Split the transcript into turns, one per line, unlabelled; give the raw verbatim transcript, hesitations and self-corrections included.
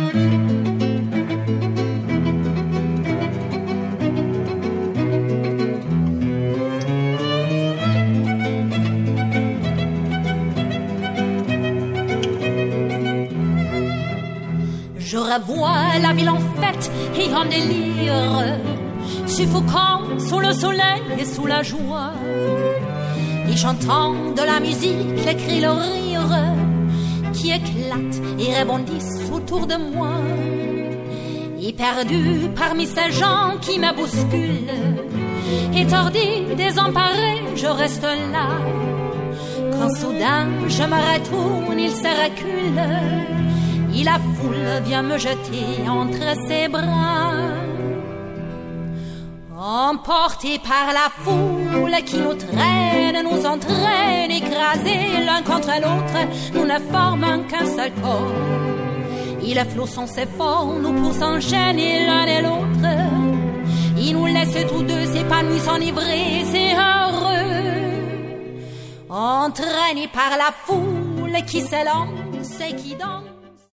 Je revois la ville en fête et en délire, suffocant sous le soleil et sous la joie. Et j'entends de la musique, les cris, le rire qui éclatent et rebondissent autour de moi. Et perdu parmi ces gens qui me bousculent, étourdi, désemparé, je reste là. Quand soudain je me retourne, il se recule. Et la foule vient me jeter entre ses bras. Emportés par la foule qui nous traîne, nous entraîne, écrasés l'un contre l'autre, nous ne formons qu'un seul corps. Et le flot sans s'effort nous pousse en chaîne et l'un et l'autre. Il nous laisse tous deux s'épanouir, s'enivrer, c'est heureux. Entraînés par la foule qui s'élance et qui danse.